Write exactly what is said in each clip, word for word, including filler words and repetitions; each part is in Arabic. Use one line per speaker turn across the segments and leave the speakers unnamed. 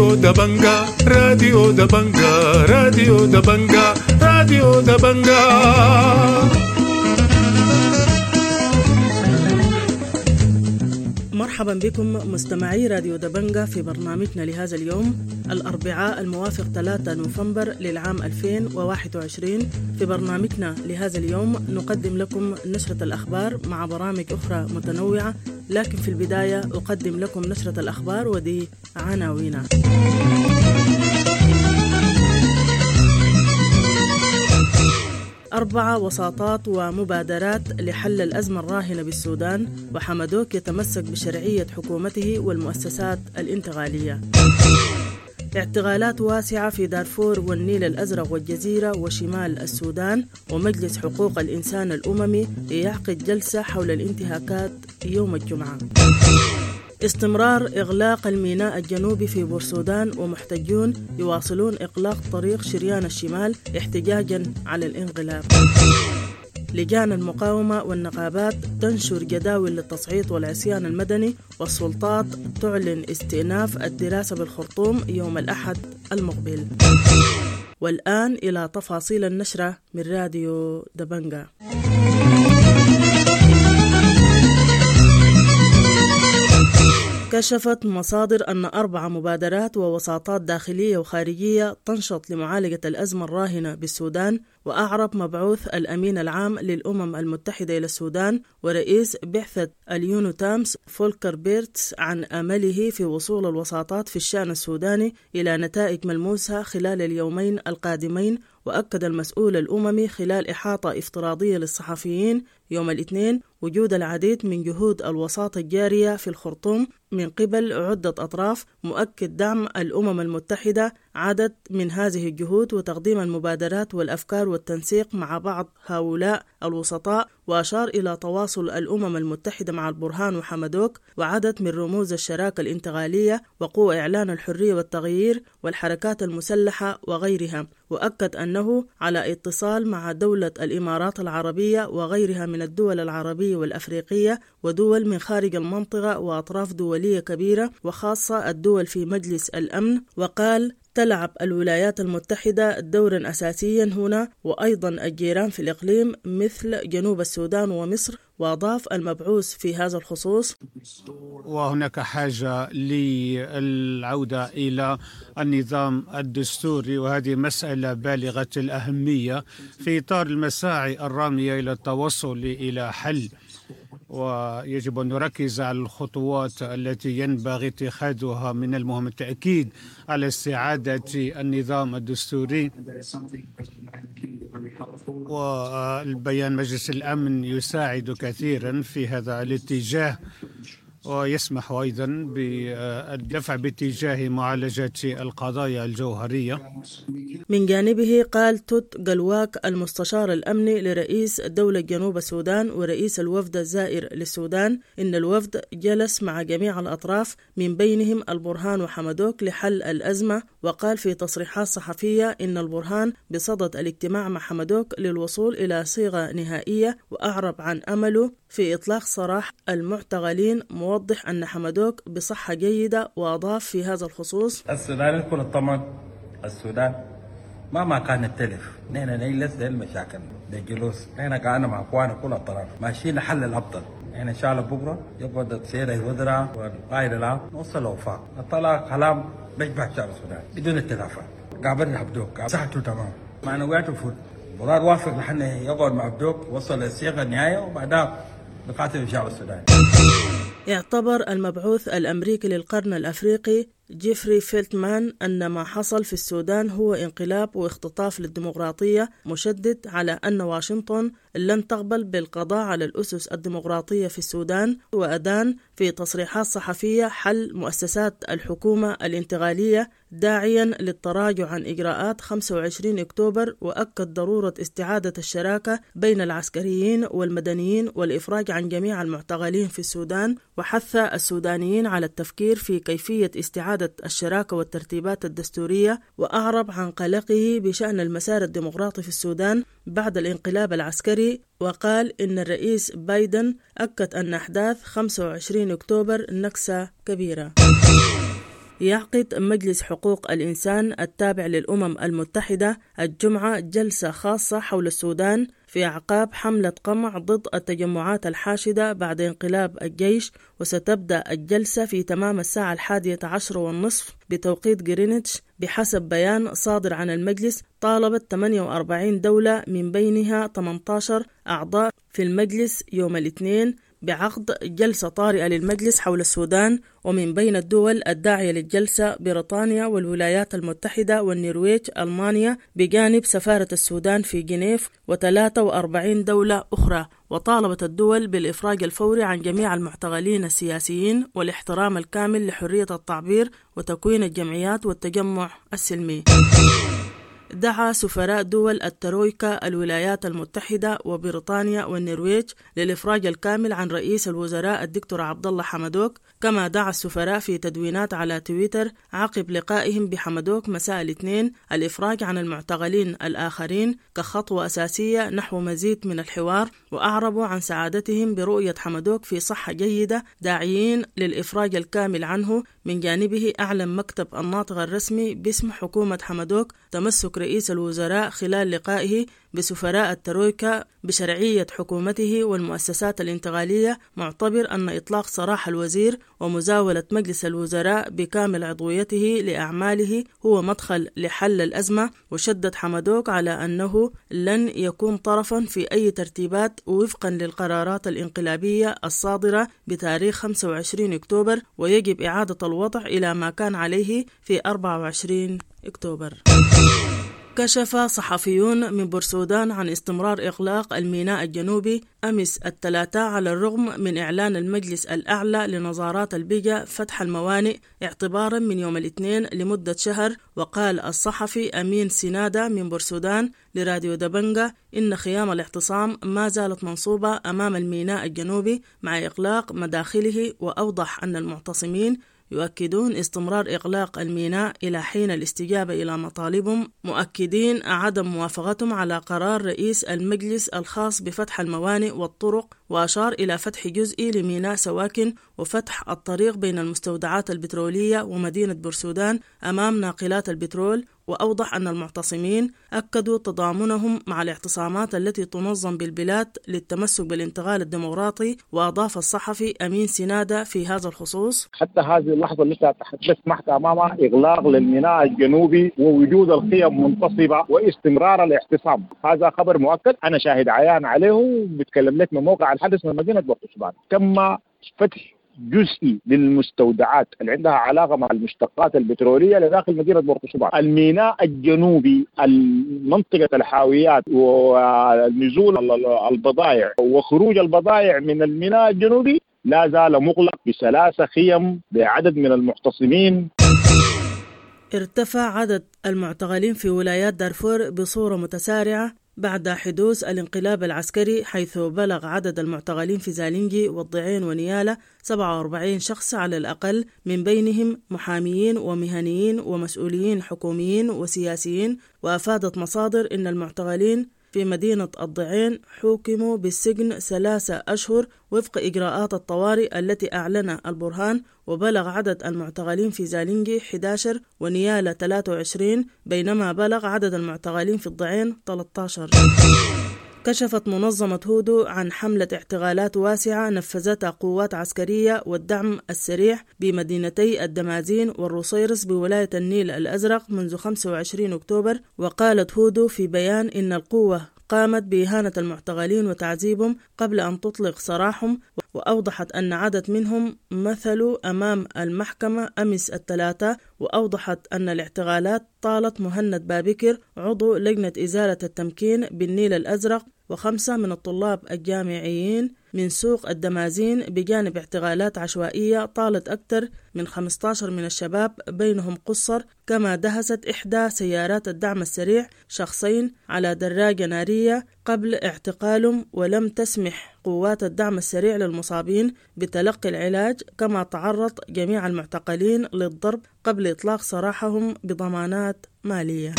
راديو دبنجا راديو دبنجا راديو دبنجا راديو دبنجا.
مرحبا بكم مستمعي راديو دبنجا في برنامجنا لهذا اليوم الأربعاء الموافق ثلاثة نوفمبر للعام ألفين وواحد وعشرين. في برنامجنا لهذا اليوم نقدم لكم نشرة الأخبار مع برامج أخرى متنوعة، لكن في البداية أقدم لكم نشرة الأخبار ودي عناوينها. أربع وساطات ومبادرات لحل الأزمة الراهنة بالسودان، وحمدوك يتمسك بشرعية حكومته والمؤسسات الانتقالية. اعتقالات واسعة في دارفور والنيل الأزرق والجزيرة وشمال السودان، ومجلس حقوق الإنسان الأممي يعقد جلسة حول الانتهاكات يوم الجمعة. استمرار إغلاق الميناء الجنوبي في بورسودان، ومحتجون يواصلون إغلاق طريق شريان الشمال احتجاجا على الانقلاب. لجان المقاومة والنقابات تنشر جداول للتصعيد والعصيان المدني، والسلطات تعلن استئناف الدراسة بالخرطوم يوم الأحد المقبل. والآن إلى تفاصيل النشرة من راديو دبنجا. كشفت مصادر أن أربع مبادرات ووساطات داخلية وخارجية تنشط لمعالجة الأزمة الراهنة بالسودان. وأعرب مبعوث الأمين العام للأمم المتحدة إلى السودان ورئيس بعثة اليونو تامس فولكر بيرتس عن أمله في وصول الوساطات في الشأن السوداني إلى نتائج ملموسة خلال اليومين القادمين. وأكد المسؤول الأممي خلال إحاطة افتراضية للصحفيين يوم الاثنين وجود العديد من جهود الوساطة الجارية في الخرطوم من قبل عدة أطراف، مؤكد دعم الأمم المتحدة عدد من هذه الجهود وتقديم المبادرات والأفكار والتنسيق مع بعض هؤلاء الوسطاء. وأشار إلى تواصل الأمم المتحدة مع البرهان وحمدوك وعدد من رموز الشراكة الانتقالية وقوى إعلان الحرية والتغيير والحركات المسلحة وغيرها. وأكد أنه على اتصال مع دولة الإمارات العربية وغيرها من الدول العربية والأفريقية ودول من خارج المنطقة وأطراف دولية كبيرة وخاصة الدول في مجلس الأمن. وقال تلعب الولايات المتحدة دورا أساسيا هنا، وأيضا الجيران في الإقليم مثل جنوب السودان ومصر. وأضاف المبعوث في هذا الخصوص:
وهناك حاجة للعودة إلى النظام الدستوري، وهذه مسألة بالغة الأهمية في إطار المساعي الرامية إلى التوصل إلى حل. ويجب أن نركز على الخطوات التي ينبغي اتخاذها. من المهم التأكيد على استعادة النظام الدستوري، والبيان مجلس الأمن يساعد كثيرا في هذا الاتجاه، ويسمح أيضا بالدفع باتجاه معالجة القضايا الجوهرية.
من جانبه قال توت قلواك المستشار الأمني لرئيس دولة جنوب السودان ورئيس الوفد الزائر للسودان إن الوفد جلس مع جميع الأطراف من بينهم البرهان وحمدوك لحل الأزمة. وقال في تصريحات صحفية إن البرهان بصدد الاجتماع مع حمدوك للوصول إلى صيغة نهائية، وأعرب عن أمله في إطلاق سراح المعتقلين، موضح أن حمدوك بصحة جيدة. وأضاف في هذا الخصوص:
السودان يكون الطمن السودان ما ما كان التلف، نحن نجلس للمشاكل للجلوس، نحن قاعدين مع اخواننا كل الطرف ماشيين لحل الافضل. نحن ان شاء الله بكره يقعد السيد الوزراء والقائد العام نوصل لوفاق، نطلع كلام بيشبه شعب السودان بدون اتفاقات. قابلنا عبدوك صحته تمام، معنوياته فوت، مراد وافق نحن يقعد مع عبدوك وصل للصيغه النهايه، وبعدها نقاتل شعب السودان.
اعتبر المبعوث الأمريكي للقرن الأفريقي جيفري فيلتمان أن ما حصل في السودان هو انقلاب واختطاف للديمقراطية، مشدد على أن واشنطن لن تقبل بالقضاء على الأسس الديمقراطية في السودان. وأدان في تصريحات صحفية حل مؤسسات الحكومة الانتقالية داعيا للتراجع عن إجراءات خمسة وعشرين أكتوبر، وأكد ضرورة استعادة الشراكة بين العسكريين والمدنيين والإفراج عن جميع المعتقلين في السودان. وحث السودانيين على التفكير في كيفية استعادة الشراكة والترتيبات الدستورية. وأعرب عن قلقه بشأن المسار الديمقراطي في السودان بعد الانقلاب العسكري، وقال إن الرئيس بايدن أكد أن أحداث خمسة وعشرين أكتوبر نكسة كبيرة. يعقد مجلس حقوق الإنسان التابع للأمم المتحدة الجمعة جلسة خاصة حول السودان في أعقاب حملة قمع ضد التجمعات الحاشدة بعد انقلاب الجيش، وستبدأ الجلسة في تمام الساعة الحادية عشر والنصف بتوقيت غرينتش. بحسب بيان صادر عن المجلس، طالبت ثمانية وأربعين دولة من بينها ثمانية عشر أعضاء في المجلس يوم الاثنين بعقد جلسة طارئة للمجلس حول السودان، ومن بين الدول الداعية للجلسة بريطانيا والولايات المتحدة والنرويج ألمانيا بجانب سفارة السودان في جنيف وثلاثة وأربعين دولة أخرى. وطالبت الدول بالإفراج الفوري عن جميع المعتقلين السياسيين والاحترام الكامل لحرية التعبير وتكوين الجمعيات والتجمع السلمي. دعا سفراء دول الترويكا الولايات المتحدة وبريطانيا والنرويج للإفراج الكامل عن رئيس الوزراء الدكتور عبد الله حمدوك، كما دعا السفراء في تدوينات على تويتر عقب لقائهم بحمدوك مساء الاثنين الإفراج عن المعتقلين الآخرين كخطوة أساسية نحو مزيد من الحوار، وأعربوا عن سعادتهم برؤية حمدوك في صحة جيدة، داعيين للإفراج الكامل عنه. من جانبه أعلن مكتب الناطق الرسمي باسم حكومة حمدوك تمسك رئيس الوزراء خلال لقائه بسفراء الترويكا بشرعية حكومته والمؤسسات الانتقالية، معتبر أن إطلاق سراح الوزير ومزاولة مجلس الوزراء بكامل عضويته لأعماله هو مدخل لحل الأزمة. وشدد حمدوك على أنه لن يكون طرفا في أي ترتيبات وفقا للقرارات الانقلابية الصادرة بتاريخ خمسة وعشرين أكتوبر، ويجب إعادة الوضع إلى ما كان عليه في أربعة وعشرين أكتوبر. كشف صحفيون من بورسودان عن استمرار إغلاق الميناء الجنوبي أمس الثلاثاء على الرغم من إعلان المجلس الأعلى لنظارات البيئة فتح الموانئ اعتبارا من يوم الاثنين لمدة شهر. وقال الصحفي أمين سنادة من بورسودان لراديو دبنجة إن خيام الاعتصام ما زالت منصوبة أمام الميناء الجنوبي مع إغلاق مداخله، وأوضح أن المعتصمين يؤكدون استمرار إغلاق الميناء إلى حين الاستجابة إلى مطالبهم، مؤكدين عدم موافقتهم على قرار رئيس المجلس الخاص بفتح الموانئ والطرق، وأشار إلى فتح جزئي لميناء سواكن وفتح الطريق بين المستودعات البترولية ومدينة بورسودان أمام ناقلات البترول. وأوضح أن المعتصمين أكدوا تضامنهم مع الاعتصامات التي تنظم بالبلاد للتمسك بالانتقال الديمقراطي. وأضاف الصحفي أمين سنادة في هذا الخصوص:
حتى هذه اللحظة التي تحدثت معك أمامها إغلاق للميناء الجنوبي ووجود الخيم منتصبة واستمرار الاعتصام، هذا خبر مؤكد أنا شاهد عيان عليه وبتكلم لك من موقع الحدث من مدينة بورسودان. تم فتح جزئي للمستودعات اللي عندها علاقة مع المشتقات البترولية لداخل مدينة بورسودان. الميناء الجنوبي المنطقة الحاويات ونزول البضائع وخروج البضائع من الميناء الجنوبي لا زال مغلق بثلاث خيم بعدد من المعتصمين.
ارتفع عدد المعتقلين في ولايات دارفور بصورة متسارعة بعد حدوث الانقلاب العسكري، حيث بلغ عدد المعتقلين في زالينجي والضعين ونيالة سبعة وأربعين شخص على الأقل، من بينهم محاميين ومهنيين ومسؤولين حكوميين وسياسيين. وأفادت مصادر إن المعتقلين في مدينة الضعين حوكموا بالسجن ثلاثة أشهر وفق إجراءات الطوارئ التي أعلنها البرهان. وبلغ عدد المعتقلين في زالينجي أحد عشر ونيالة ثلاثة وعشرين، بينما بلغ عدد المعتقلين في الضعين ثلاثة عشر. كشفت منظمة هودو عن حملة اعتقالات واسعة نفذتها قوات عسكرية والدعم السريع بمدينتي الدمازين والروسيرس بولاية النيل الأزرق منذ خمسة وعشرين أكتوبر. وقالت هودو في بيان إن القوة قامت بإهانة المعتقلين وتعذيبهم قبل أن تطلق سراحهم. وأوضحت أن عدد منهم مثلوا أمام المحكمة أمس الثلاثاء. وأوضحت أن الاعتقالات طالت مهند بابكر عضو لجنة إزالة التمكين بالنيل الأزرق وخمسة من الطلاب الجامعيين من سوق الدمازين، بجانب اعتقالات عشوائية طالت أكثر من خمسة عشر من الشباب بينهم قصر. كما دهست إحدى سيارات الدعم السريع شخصين على دراجة نارية قبل اعتقالهم، ولم تسمح قوات الدعم السريع للمصابين بتلقي العلاج. كما تعرض جميع المعتقلين للضرب قبل إطلاق سراحهم بضمانات مالية.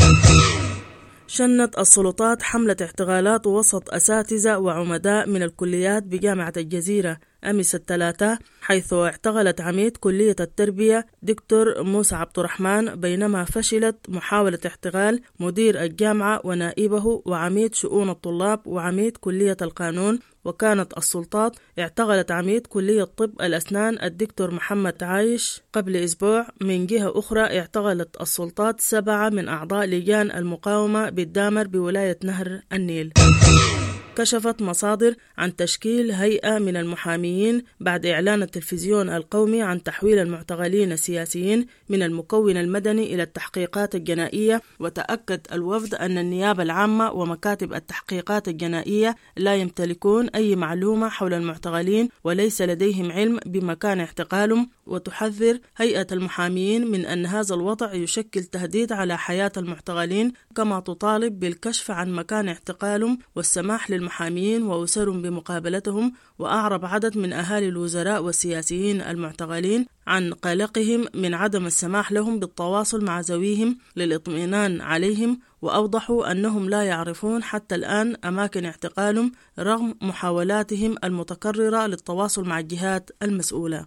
شنت السلطات حملة اعتقالات وسط أساتذة وعمداء من الكليات بجامعة الجزيرة أمس الثلاثاء، حيث اعتقلت عميد كلية التربية دكتور موسى عبد الرحمن بينما فشلت محاولة اعتقال مدير الجامعة ونائبه وعميد شؤون الطلاب وعميد كلية القانون. وكانت السلطات اعتقلت عميد كلية طب الأسنان الدكتور محمد عايش قبل أسبوع. من جهة أخرى اعتقلت السلطات سبعة من أعضاء لجان المقاومة بالدامر بولاية نهر النيل. كشفت مصادر عن تشكيل هيئة من المحاميين بعد إعلان التلفزيون القومي عن تحويل المعتقلين السياسيين من المكون المدني إلى التحقيقات الجنائية. وتأكد الوفد أن النيابة العامة ومكاتب التحقيقات الجنائية لا يمتلكون أي معلومة حول المعتقلين وليس لديهم علم بمكان اعتقالهم. وتحذر هيئة المحاميين من أن هذا الوضع يشكل تهديد على حياة المعتقلين، كما تطالب بالكشف عن مكان اعتقالهم والسماح للمحاميين وأسرهم بمقابلتهم. وأعرب عدد من أهالي الوزراء والسياسيين المعتقلين عن قلقهم من عدم السماح لهم بالتواصل مع ذويهم للإطمئنان عليهم، وأوضحوا أنهم لا يعرفون حتى الآن أماكن اعتقالهم رغم محاولاتهم المتكررة للتواصل مع الجهات المسؤولة.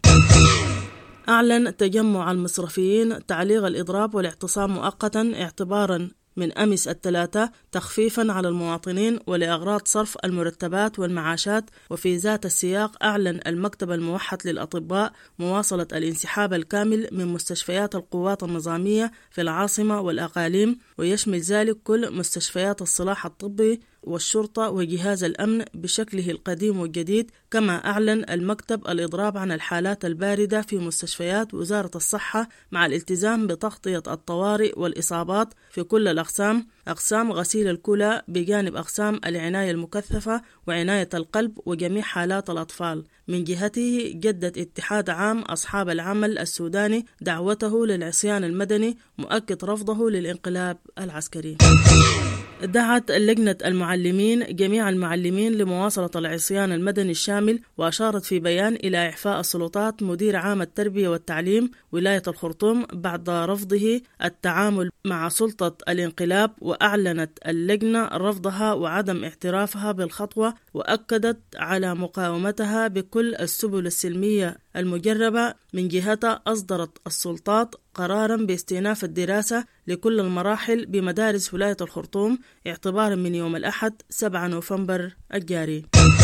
أعلن تجمع المصرفيين تعليق الإضراب والاعتصام مؤقتا اعتبارا من أمس الثلاثاء تخفيفا على المواطنين ولأغراض صرف المرتبات والمعاشات. وفي ذات السياق أعلن المكتب الموحد للأطباء مواصلة الانسحاب الكامل من مستشفيات القوات النظامية في العاصمة والأقاليم، ويشمل ذلك كل مستشفيات الصلاح الطبي والشرطة وجهاز الأمن بشكله القديم والجديد. كما أعلن المكتب الإضراب عن الحالات الباردة في مستشفيات وزارة الصحة مع الالتزام بتغطية الطوارئ والإصابات في كل الأقسام، أقسام غسيل الكلى بجانب أقسام العناية المكثفة وعناية القلب وجميع حالات الأطفال. من جهته جدد اتحاد عام أصحاب العمل السوداني دعوته للعصيان المدني مؤكد رفضه للانقلاب العسكري. دعت لجنة المعلمين جميع المعلمين لمواصلة العصيان المدني الشامل، وأشارت في بيان إلى إعفاء السلطات مدير عام التربية والتعليم ولاية الخرطوم بعد رفضه التعامل مع سلطة الانقلاب. وأعلنت اللجنة رفضها وعدم اعترافها بالخطوة، وأكدت على مقاومتها بكل السبل السلمية المجربة. من جهتها أصدرت السلطات قرارا باستئناف الدراسة لكل المراحل بمدارس ولاية الخرطوم اعتبارا من يوم الأحد سبعة نوفمبر الجاري.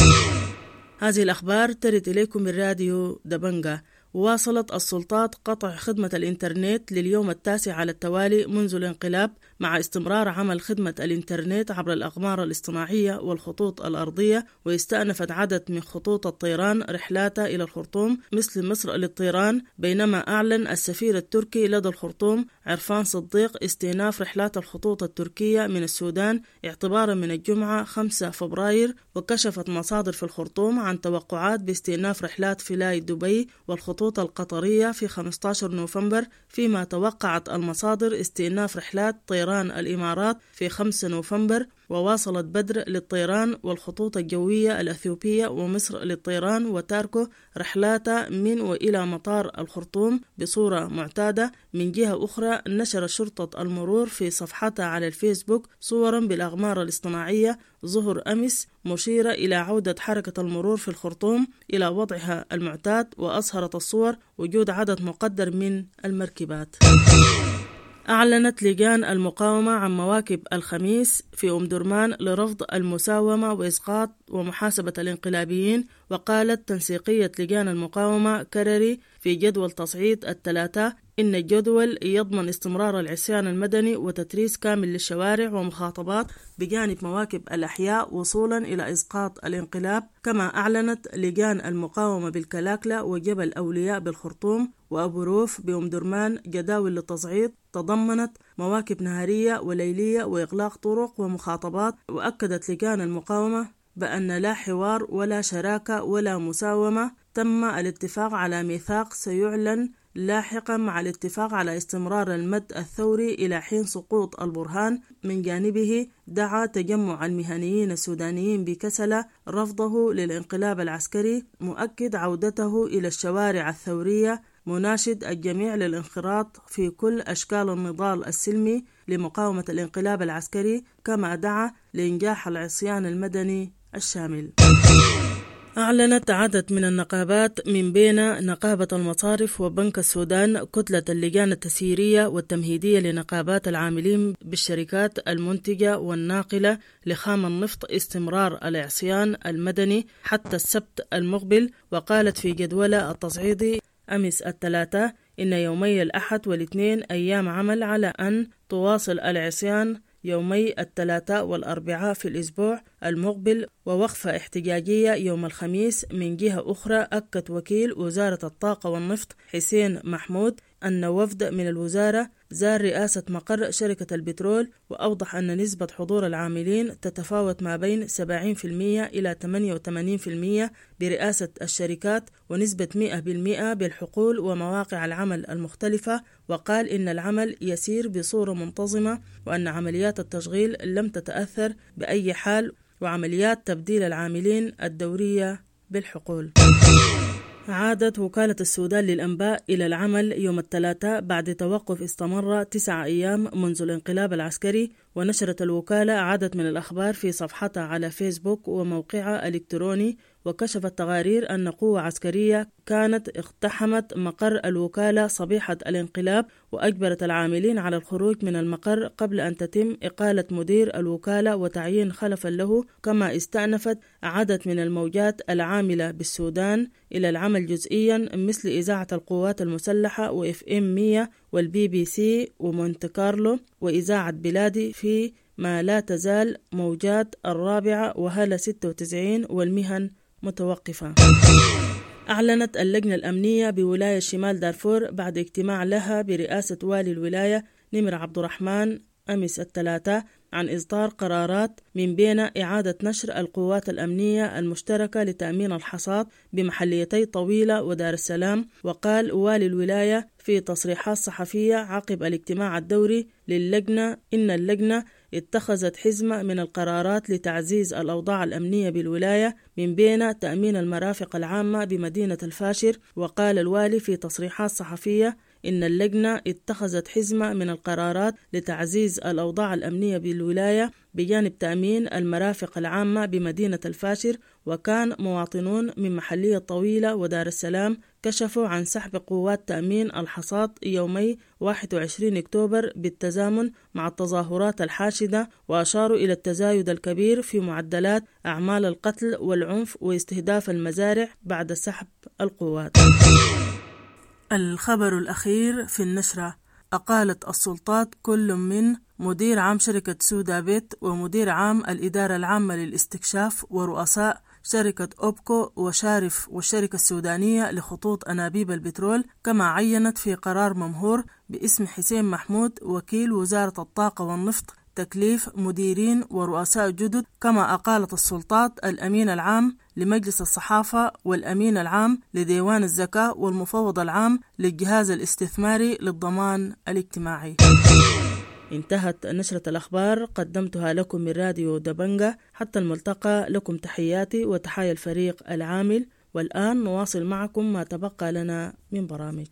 هذه الأخبار ترد إليكم من راديو دبنجة. واصلت السلطات قطع خدمة الإنترنت لليوم التاسع على التوالي منذ الانقلاب، مع استمرار عمل خدمة الإنترنت عبر الأقمار الاصطناعية والخطوط الأرضية. واستأنفت عدد من خطوط الطيران رحلاتها إلى الخرطوم مثل مصر للطيران، بينما أعلن السفير التركي لدى الخرطوم عرفان صديق استئناف رحلات الخطوط التركية من السودان اعتبارا من الجمعة خمسة فبراير. وكشفت مصادر في الخرطوم عن توقعات باستئناف رحلات فلاي دبي والخطوط القطرية في خمسة عشر نوفمبر، فيما توقعت المصادر استئناف رحلات طيران الإمارات في خمسة نوفمبر. وواصلت بدر للطيران والخطوط الجوية الأثيوبية ومصر للطيران وتاركو رحلاتها من وإلى مطار الخرطوم بصورة معتادة. من جهة أخرى نشر شرطة المرور في صفحتها على الفيسبوك صورا بالأقمار الاصطناعية ظهر أمس مشيرة إلى عودة حركة المرور في الخرطوم إلى وضعها المعتاد، وأظهرت الصور وجود عدد مقدر من المركبات. أعلنت لجان المقاومة عن مواكب الخميس في أم درمان لرفض المساومة وإسقاط ومحاسبة الانقلابيين. وقالت تنسيقية لجان المقاومة كرري في جدول تصعيد الثلاثاء إن الجدول يضمن استمرار العصيان المدني وتتريس كامل للشوارع ومخاطبات بجانب مواكب الأحياء وصولا إلى إسقاط الانقلاب. كما أعلنت لجان المقاومة بالكلاكلة وجبل أولياء بالخرطوم وأبو روف بأم درمان جداول للتصعيد تضمنت مواكب نهارية وليلية وإغلاق طرق ومخاطبات. وأكدت لجان المقاومة بأن لا حوار ولا شراكة ولا مساومة، تم الاتفاق على ميثاق سيعلن لاحقا مع الاتفاق على استمرار المد الثوري إلى حين سقوط البرهان. من جانبه دعا تجمع المهنيين السودانيين بكسلة رفضه للانقلاب العسكري، مؤكد عودته إلى الشوارع الثورية، مناشد الجميع للانخراط في كل أشكال النضال السلمي لمقاومة الانقلاب العسكري. كما دعا لإنجاح العصيان المدني الشامل. أعلنت عدد من النقابات من بين نقابة المصارف وبنك السودان كتلة اللجان التسييرية والتمهيدية لنقابات العاملين بالشركات المنتجة والناقلة لخام النفط استمرار العصيان المدني حتى السبت المقبل. وقالت في جدولة التصعيدي أمس الثلاثاء إن يومي الأحد والاثنين أيام عمل على أن تواصل العصيان يومي الثلاثاء والأربعاء في الأسبوع المقبل، ووقفة احتجاجية يوم الخميس. من جهة أخرى أكد وكيل وزارة الطاقة والنفط حسين محمود أن وفد من الوزارة زار رئاسة مقر شركة البترول، وأوضح أن نسبة حضور العاملين تتفاوت ما بين سبعين بالمئة إلى ثمانية وثمانين بالمئة برئاسة الشركات، ونسبة مئة بالمئة بالحقول ومواقع العمل المختلفة. وقال إن العمل يسير بصورة منتظمة وأن عمليات التشغيل لم تتأثر بأي حال، وعمليات تبديل العاملين الدورية بالحقول. عادت وكالة السودان للأنباء إلى العمل يوم الثلاثاء بعد توقف استمر تسعة أيام منذ الانقلاب العسكري. ونشرت الوكالة عدد من الأخبار في صفحتها على فيسبوك وموقعها الإلكتروني، وكشفت تقارير أن قوة عسكرية كانت اقتحمت مقر الوكالة صبيحة الانقلاب وأجبرت العاملين على الخروج من المقر قبل أن تتم إقالة مدير الوكالة وتعيين خلفا له. كما استأنفت عدد من الموجات العاملة بالسودان إلى العمل جزئيا مثل إذاعة القوات المسلحة وإف إم مية والبي بي سي ومونت كارلو وإذاعة بلادي، في ما لا تزال موجات الرابعة وهلا ستة وتسعين والمهن متوقفة. أعلنت اللجنة الأمنية بولاية شمال دارفور بعد اجتماع لها برئاسة والي الولاية نمر عبد الرحمن أمس الثلاثاء عن إصدار قرارات من بين إعادة نشر القوات الأمنية المشتركة لتأمين الحصاد بمحليتي طويلة ودار السلام. وقال والي الولاية في تصريحات صحفية عقب الاجتماع الدوري للجنة إن اللجنة اتخذت حزمة من القرارات لتعزيز الأوضاع الأمنية بالولاية من بين تأمين المرافق العامة بمدينة الفاشر. وقال الوالي في تصريحات صحفية إن اللجنة اتخذت حزمة من القرارات لتعزيز الأوضاع الأمنية بالولاية بجانب تأمين المرافق العامة بمدينة الفاشر. وكان مواطنون من محلية طويلة ودار السلام كشفوا عن سحب قوات تأمين الحصاد يومي واحد وعشرين أكتوبر بالتزامن مع التظاهرات الحاشدة، وأشاروا إلى التزايد الكبير في معدلات أعمال القتل والعنف واستهداف المزارع بعد سحب القوات. الخبر الأخير في النشرة: أقالت السلطات كل من مدير عام شركة سودابيت ومدير عام الإدارة العامة للاستكشاف ورؤساء شركة أوبكو وشارف والشركة السودانية لخطوط أنابيب البترول. كما عينت في قرار ممهور باسم حسين محمود وكيل وزارة الطاقة والنفط تكليف مديرين ورؤساء جدد. كما أقالت السلطات الأمين العام لمجلس الصحافة والأمين العام لديوان الزكاة والمفوض العام للجهاز الاستثماري للضمان الاجتماعي. انتهت نشرة الأخبار، قدمتها لكم من راديو دبنجة. حتى الملتقى، لكم تحياتي وتحايا الفريق العامل. والآن نواصل معكم ما تبقى لنا من برامج.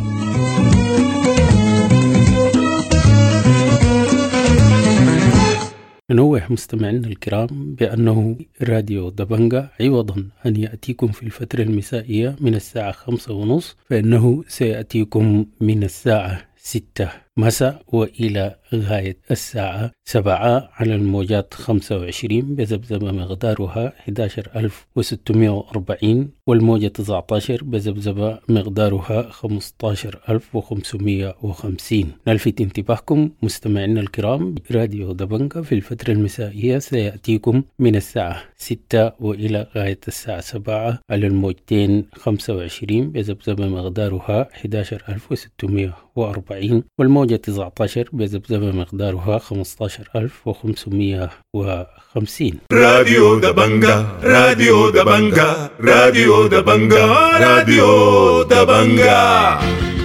ننوه مستمعينا الكرام بأنه راديو دبنجة عوضا أن يأتيكم في الفترة المسائية من الساعة خمسة ونصف، فإنه سيأتيكم من الساعة ستة مساء وإلى غاية الساعة سبعة على الموجات خمسة وعشرين بذبذبة مقدارها أحد عشر ألف وستمائة وأربعين، والموجة تسعة عشر بذبذبة مقدارها خمسة عشر ألف وخمسمائة وخمسين. نلفت انتباهكم مستمعينا الكرام، راديو دبنجة في الفترة المسائية سيأتيكم من الساعة ستة وإلى غاية الساعة سبعة على الموجتين خمسة وعشرين بذبذبة مقدارها أحد عشر ألف وستمائة وأربعين، والموجة تسعة عشر بذبذبة مقدارها خمسة عشر ألف وخمسمائة وخمسين.
راديو دبنجة راديو دبنجة راديو دبنجة راديو دبنجة.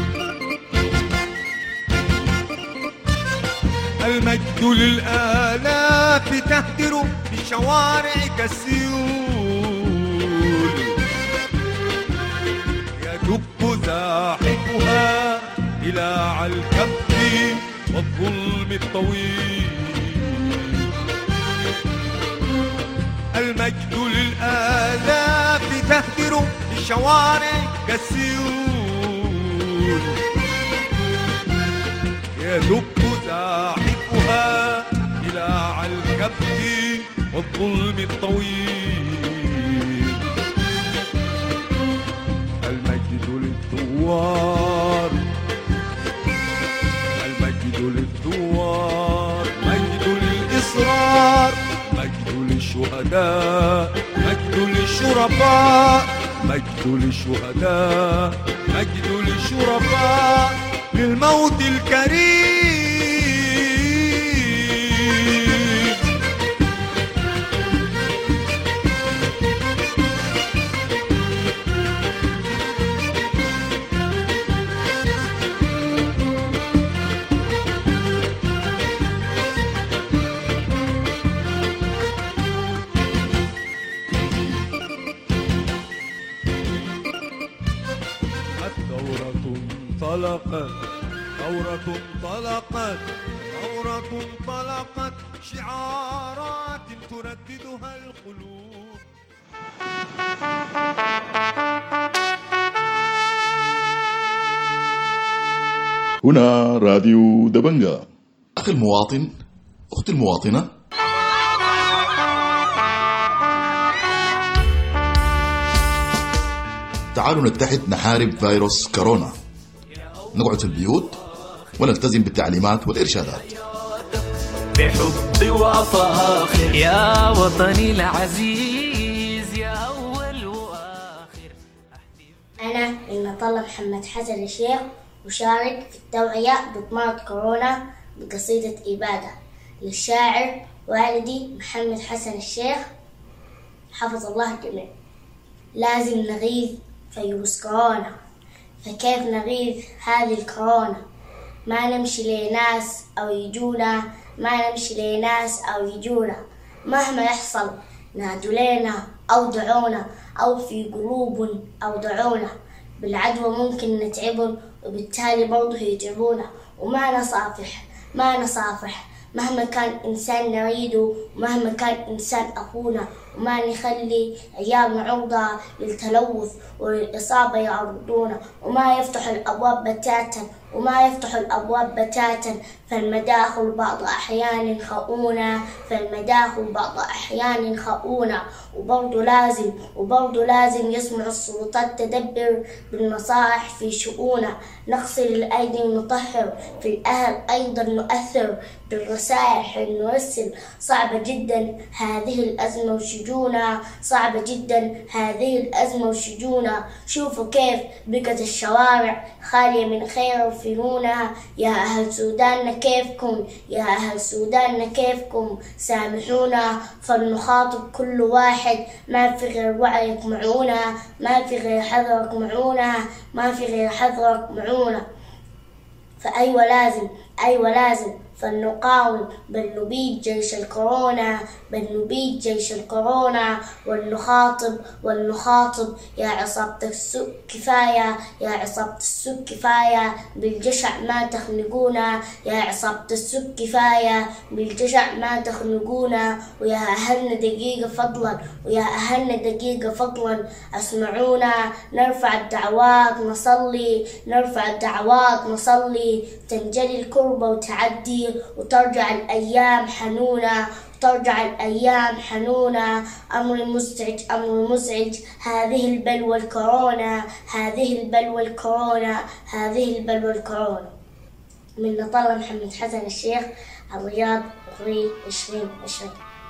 المجد للآلاف تهدر في شوارع كالسيول، يدب زاحفها إلى الكف والظلم الطويل. المجد للآلاف الشوارع كالسيول يدب زاحفها إلى الكبت والظلم الطويل. المجد للثوار المجد للثوار مجد للإصرار مجد للشهداء مجد للشرفاء مجد للشهداء مجد للشرفاء للموت الكريم. انطلقت ثورة انطلقت ثورة انطلقت شعارات ترددها القلوب.
هنا راديو دبنجا.
أخي المواطن، أختي المواطنة، تعالوا نتحد نحارب فيروس كورونا. نقعد في البيوت ونلتزم بالتعليمات والإرشادات.
بحب وفاخر يا وطني العزيز يا أول وآخر.
أنا المطلة محمد حسن الشيخ أشارك في التوعية ضد مرض كورونا بقصيدة إبادة للشاعر والدي محمد حسن الشيخ حفظ الله الجميع. لازم نغيظ فيروس كورونا، فكيف نغيظ هذه الكورونا؟ ما نمشي لناس أو يجونا، ما نمشي لناس أو يجونا، مهما يحصل نادوا لنا أو دعونا، أو في قلوب أو دعونا. بالعدوى ممكن نتعبون وبالتالي برضه يتعبونا، وما نصافح ما نصافح مهما كان إنسان نريده ومهما كان إنسان أخونا، وما نخلي عيالنا عرضة للتلوث وللإصابة يعرضونا، وما يفتح الأبواب بتاتا وما يفتح الأبواب بتاتا فالمداخل بعض أحيان خؤونا فالمداخل بعض أحيان خؤونا. وبرضه لازم وبرضه لازم يسمع السلطات تدبر بالنصائح في شؤونا. نغسل الأيدي ونطهر، في الأهل أيضا نؤثر بالرسائح نرسل. صعبة جدا هذه الأزمة وشجونا، صعبة جدا هذه الأزمة وشجونا. شوفوا كيف بقت الشوارع خالية من خير وفنونا. يا أهل سوداننا كيفكم، يا أهل سوداننا كيفكم؟ سامحونا فلنخاطب كل واحد، ما في غير وعيك معونا، ما في غير حذرك معونا، ما في غير حذرك معونا. فأيوة لازم أيوة لازم فلنقاوم بل نبيد جيش الكورونا، بل نبيد جيش الكورونا. ولنخاطب ولنخاطب يا عصابة السوء كفاية، يا عصابة السوء كفاية بالجشع ما تخنقونا، يا عصابة السوء كفاية بالجشع ما تخنقونا. ويا أهلنا دقيقة فضلا، ويا أهلنا دقيقة فضلا اسمعونا. نرفع الدعوات نصلي، نرفع الدعوات نصلي، تنجلي الكربة وتعدي وترجع الأيام حنونة، ترجع الأيام حنونة. أمر مزعج أمر مزعج هذه البلوى الكورونا، هذه البلوى الكورونا، هذه البلوى الكورونا. من طلب محمد حسن الشيخ، الرياض، أغنية عشرين عشرين.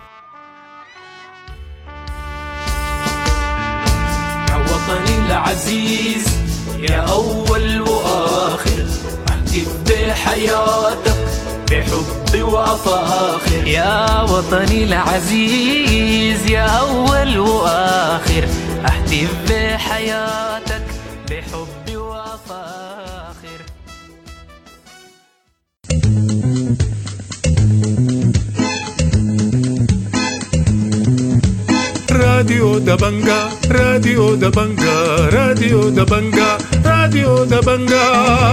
يا وطني العزيز يا أول وآخر، احتف بحياتك بحب وفاخر. يا وطني العزيز يا أول وآخر، احتف بحياتك بحب وفاخر.
راديو دبنجا راديو دبنجا راديو دبنجا راديو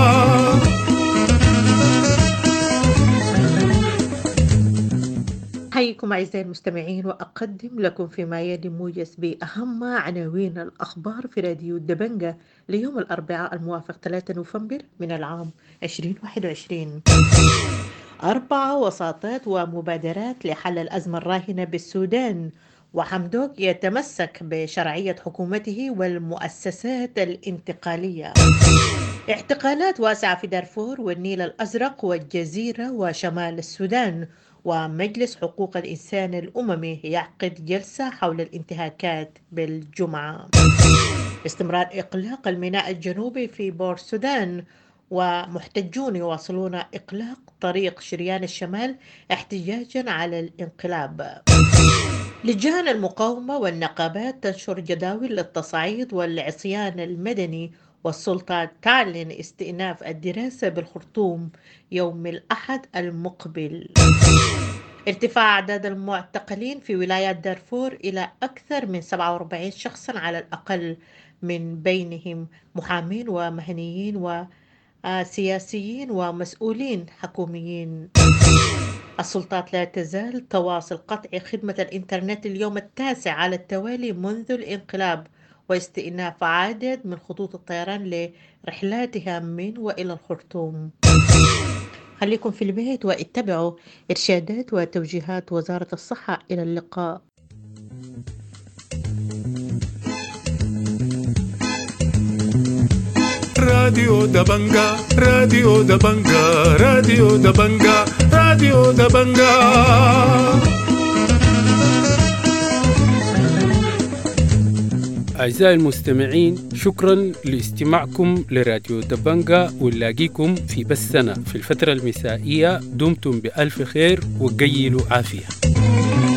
دبنجا.
أحييكم أعزائي المستمعين وأقدم لكم فيما يلي موجز بأهم عناوين الأخبار في راديو دبنجة ليوم الأربعاء الموافق ثلاثة نوفمبر من العام ألفين وواحد وعشرين. أربع وساطات ومبادرات لحل الأزمة الراهنة بالسودان، وحمدوك يتمسك بشرعية حكومته والمؤسسات الانتقالية. اعتقالات واسعة في دارفور والنيل الأزرق والجزيرة وشمال السودان، ومجلس حقوق الإنسان الأممي يعقد جلسة حول الانتهاكات بالجمعة. استمرار إغلاق الميناء الجنوبي في بور السودان، ومحتجون يواصلون إغلاق طريق شريان الشمال احتجاجا على الانقلاب. لجان المقاومة والنقابات تنشر جداول للتصعيد والعصيان المدني، والسلطة تعلن استئناف الدراسة بالخرطوم يوم الأحد المقبل. ارتفاع أعداد المعتقلين في ولايات دارفور إلى أكثر من سبعة وأربعين شخصا على الأقل، من بينهم محامين ومهنيين وسياسيين ومسؤولين حكوميين. السلطات لا تزال تواصل قطع خدمة الإنترنت اليوم التاسع على التوالي منذ الانقلاب، واستئناف عدد من خطوط الطيران لرحلاتها من وإلى الخرطوم. خليكم في البيت واتبعوا إرشادات وتوجيهات وزارة الصحة. إلى اللقاء.
راديو دبنجا راديو دبنجا راديو دبنجا راديو دبنجا.
أعزائي المستمعين، شكرا لاستماعكم لراديو دبنجا، ونلاقيكم في بثنا في الفترة المسائية. دمتم بألف خير وقيلوا عافية.